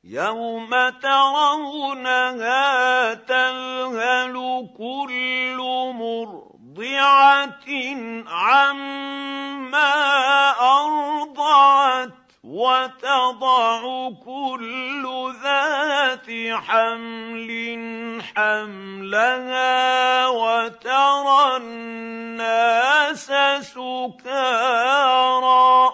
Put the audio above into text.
يوم ترونها تذهل كل مرضعة عما أرضعت وتضع كل ذات حمل حملها وترى الناس سكارى